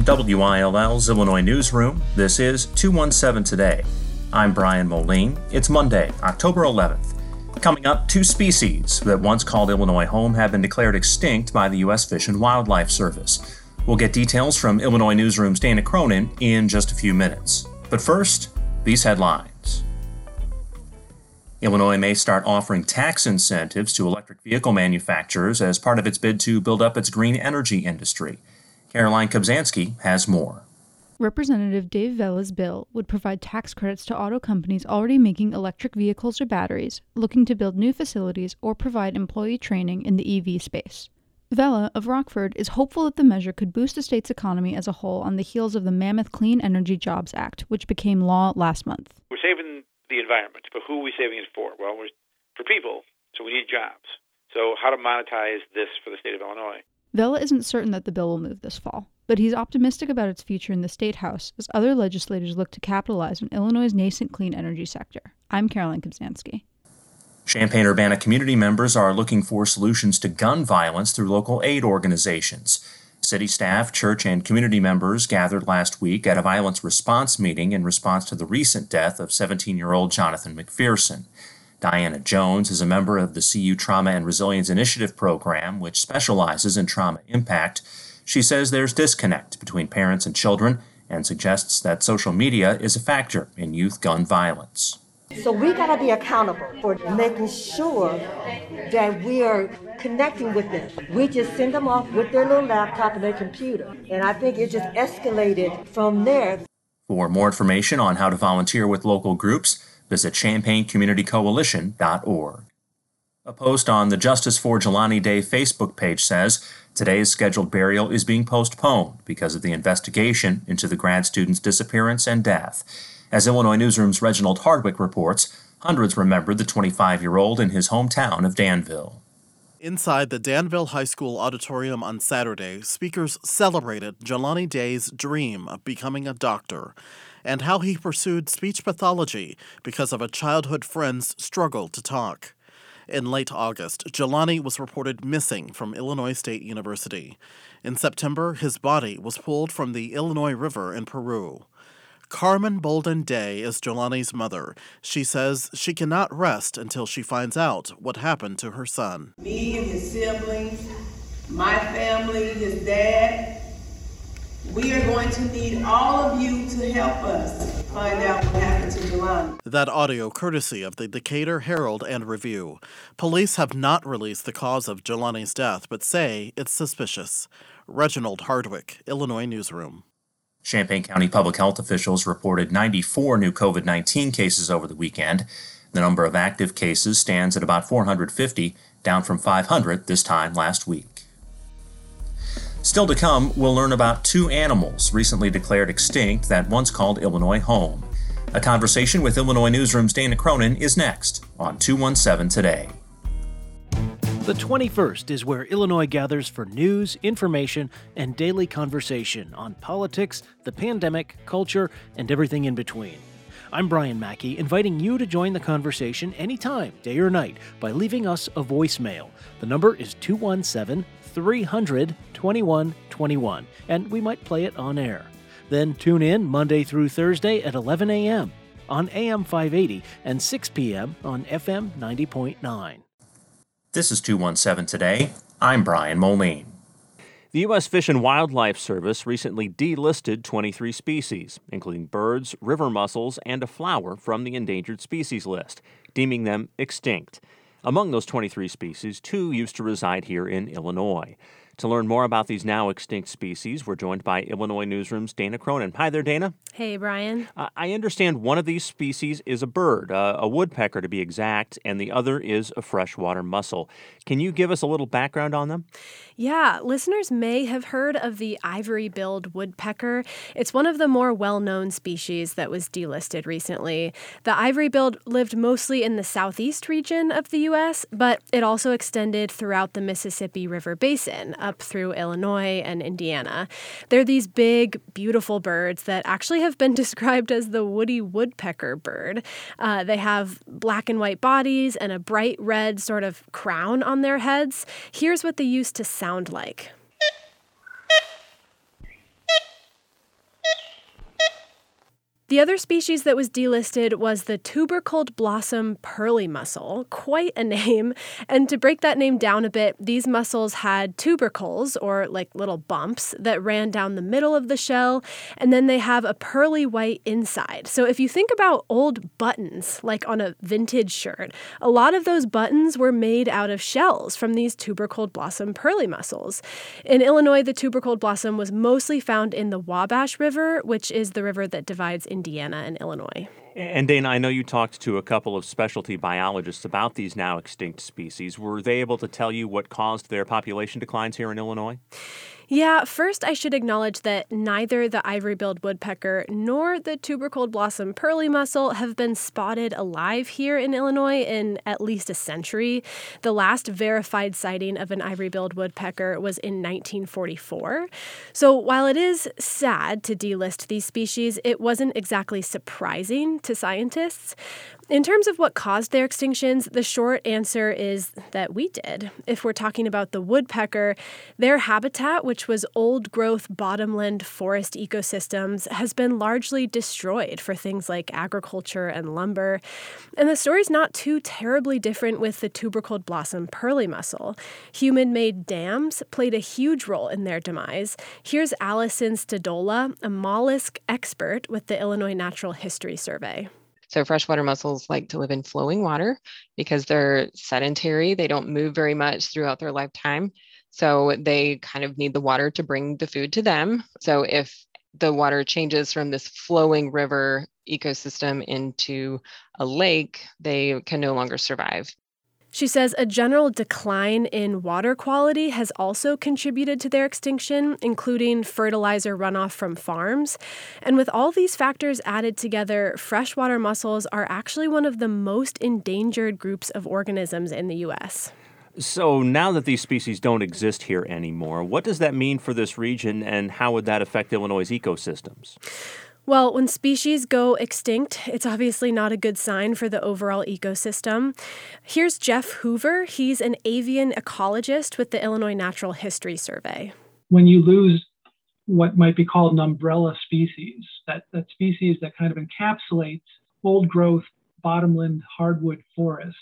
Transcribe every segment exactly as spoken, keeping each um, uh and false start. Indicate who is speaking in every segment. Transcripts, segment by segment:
Speaker 1: W I L L's Illinois Newsroom, this is two one seven Today. I'm Brian Moline. It's Monday, October eleventh. Coming up, two species that once called Illinois home have been declared extinct by the U S Fish and Wildlife Service. We'll get details from Illinois Newsroom's Dana Cronin in just a few minutes. But first, these headlines. Illinois may start offering tax incentives to electric vehicle manufacturers as part of its bid to build up its green energy industry. Caroline Kobzanski has more.
Speaker 2: Representative Dave Vella's bill would provide tax credits to auto companies already making electric vehicles or batteries, looking to build new facilities or provide employee training in the E V space. Vella of Rockford is hopeful that the measure could boost the state's economy as a whole on the heels of the Mammoth Clean Energy Jobs Act, which became law last month.
Speaker 3: We're saving the environment, but who are we saving it for? Well, we're for people, so we need jobs. So how to monetize this for the state of Illinois?
Speaker 2: Vella isn't certain that the bill will move this fall, but he's optimistic about its future in the State House as other legislators look to capitalize on Illinois' nascent clean energy sector. I'm Caroline Kobzanski.
Speaker 1: Champaign-Urbana community members are looking for solutions to gun violence through local aid organizations. City staff, church, and community members gathered last week at a violence response meeting in response to the recent death of seventeen-year-old Jonathan McPherson. Diana Jones is a member of the C U Trauma and Resilience Initiative program, which specializes in trauma impact. She says there's disconnect between parents and children and suggests that social media is a factor in youth gun violence.
Speaker 4: So we got to be accountable for making sure that we are connecting with them. We just send them off with their little laptop and their computer. And I think it just escalated from there.
Speaker 1: For more information on how to volunteer with local groups, visit champaign community coalition dot org. A post on the Justice for Jelani Day Facebook page says today's scheduled burial is being postponed because of the investigation into the grad student's disappearance and death. As Illinois Newsroom's Reginald Hardwick reports, hundreds remembered the twenty-five-year-old in his hometown of Danville.
Speaker 5: Inside the Danville High School auditorium on Saturday, speakers celebrated Jelani Day's dream of becoming a doctor and how he pursued speech pathology because of a childhood friend's struggle to talk. In late August, Jelani was reported missing from Illinois State University. In September, his body was pulled from the Illinois River in Peru. Carmen Bolden Day is Jelani's mother. She says she cannot rest until she finds out what happened to her son.
Speaker 6: Me and his siblings, my family, his dad, we are going to need all of you to help us find out what happened to Jelani.
Speaker 5: That audio courtesy of the Decatur Herald and Review. Police have not released the cause of Jelani's death, but say it's suspicious. Reginald Hardwick, Illinois Newsroom.
Speaker 1: Champaign County public health officials reported ninety-four new COVID nineteen cases over the weekend. The number of active cases stands at about four hundred fifty, down from five hundred this time last week. Still to come, we'll learn about two animals recently declared extinct that once called Illinois home. A conversation with Illinois Newsroom's Dana Cronin is next on two one seven Today.
Speaker 7: The twenty-first is where Illinois gathers for news, information, and daily conversation on politics, the pandemic, culture, and everything in between. I'm Brian Mackey, inviting you to join the conversation anytime, day or night, by leaving us a voicemail. The number is two one seven, three hundred, twenty-one twenty-one, and we might play it on air. Then tune in Monday through Thursday at eleven a.m. on A M five eighty and six p.m. on F M ninety point nine.
Speaker 1: This is two one seven Today. I'm Brian Moline.
Speaker 8: The U S Fish and Wildlife Service recently delisted twenty-three species, including birds, river mussels, and a flower from the endangered species list, deeming them extinct. Among those twenty-three species, two used to reside here in Illinois. To learn more about these now extinct species, we're joined by Illinois Newsroom's Dana Cronin. Hi there, Dana.
Speaker 9: Hey, Brian.
Speaker 8: Uh, I understand one of these species is a bird, uh, a woodpecker to be exact, and the other is a freshwater mussel. Can you give us a little background on them?
Speaker 9: Yeah, listeners may have heard of the ivory-billed woodpecker. It's one of the more well-known species that was delisted recently. The ivory-billed lived mostly in the southeast region of the U S, but it also extended throughout the Mississippi River Basin, up through Illinois and Indiana. They're these big, beautiful birds that actually have been described as the woody woodpecker bird. Uh, they have black and white bodies and a bright red sort of crown on their heads. Here's what they used to sound like. The other species that was delisted was the tubercled blossom pearly mussel, quite a name. And to break that name down a bit, these mussels had tubercles, or like little bumps, that ran down the middle of the shell, and then they have a pearly white inside. So if you think about old buttons, like on a vintage shirt, a lot of those buttons were made out of shells from these tubercled blossom pearly mussels. In Illinois, the tubercled blossom was mostly found in the Wabash River, which is the river that divides Indiana and Illinois.
Speaker 8: And Dana, I know you talked to a couple of specialty biologists about these now extinct species. Were they able to tell you what caused their population declines here in Illinois?
Speaker 9: Yeah, first I should acknowledge that neither the ivory-billed woodpecker nor the tubercled blossom pearly mussel have been spotted alive here in Illinois in at least a century. The last verified sighting of an ivory-billed woodpecker was in nineteen forty-four. So while it is sad to delist these species, it wasn't exactly surprising to scientists. In terms of what caused their extinctions, the short answer is that we did. If we're talking about the woodpecker, their habitat, which was old-growth bottomland forest ecosystems, has been largely destroyed for things like agriculture and lumber. And the story's not too terribly different with the tubercled blossom pearly mussel. Human-made dams played a huge role in their demise. Here's Allison Stadola, a mollusk expert with the Illinois Natural History Survey.
Speaker 10: So freshwater mussels like to live in flowing water because they're sedentary. They don't move very much throughout their lifetime. So they kind of need the water to bring the food to them. So if the water changes from this flowing river ecosystem into a lake, they can no longer survive.
Speaker 9: She says a general decline in water quality has also contributed to their extinction, including fertilizer runoff from farms. And with all these factors added together, freshwater mussels are actually one of the most endangered groups of organisms in the U S.
Speaker 8: So now that these species don't exist here anymore, what does that mean for this region, and how would that affect Illinois' ecosystems?
Speaker 9: Well, when species go extinct, it's obviously not a good sign for the overall ecosystem. Here's Jeff Hoover. He's an avian ecologist with the Illinois Natural History Survey.
Speaker 11: When you lose what might be called an umbrella species, that, that species that kind of encapsulates old-growth bottomland hardwood forests,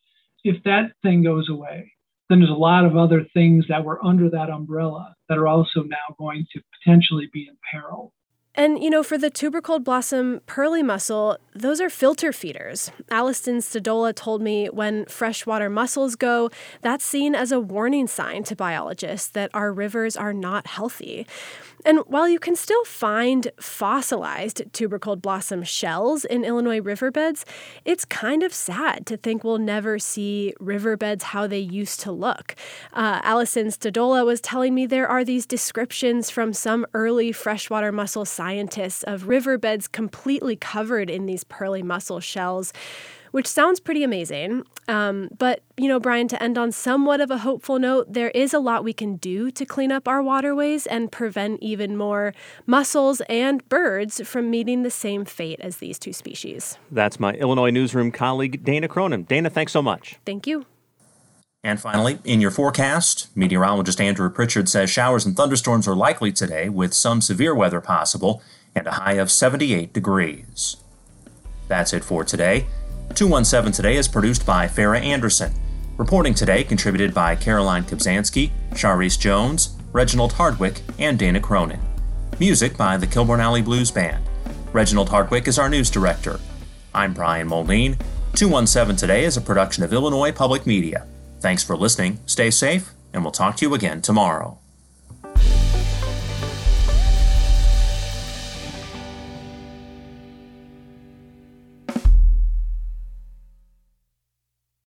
Speaker 11: if that thing goes away, then there's a lot of other things that were under that umbrella that are also now going to potentially be in peril.
Speaker 9: And, you know, for the tubercled blossom pearly mussel, those are filter feeders. Allison Stadola told me when freshwater mussels go, that's seen as a warning sign to biologists that our rivers are not healthy. And while you can still find fossilized tubercled blossom shells in Illinois riverbeds, it's kind of sad to think we'll never see riverbeds how they used to look. Uh, Allison Stadola was telling me there are these descriptions from some early freshwater mussel scientists of riverbeds completely covered in these pearly mussel shells, which sounds pretty amazing. Um, but, you know, Brian, to end on somewhat of a hopeful note, there is a lot we can do to clean up our waterways and prevent even more mussels and birds from meeting the same fate as these two species.
Speaker 8: That's my Illinois Newsroom colleague, Dana Cronin. Dana, thanks so much.
Speaker 9: Thank you.
Speaker 1: And finally, in your forecast, meteorologist Andrew Pritchard says showers and thunderstorms are likely today with some severe weather possible and a high of seventy-eight degrees. That's it for today. two one seven Today is produced by Farah Anderson. Reporting today contributed by Caroline Kobzanski, Sharice Jones, Reginald Hardwick, and Dana Cronin. Music by the Kilbourne Alley Blues Band. Reginald Hardwick is our news director. I'm Brian Moline. two one seven Today is a production of Illinois Public Media. Thanks for listening, stay safe, and we'll talk to you again tomorrow.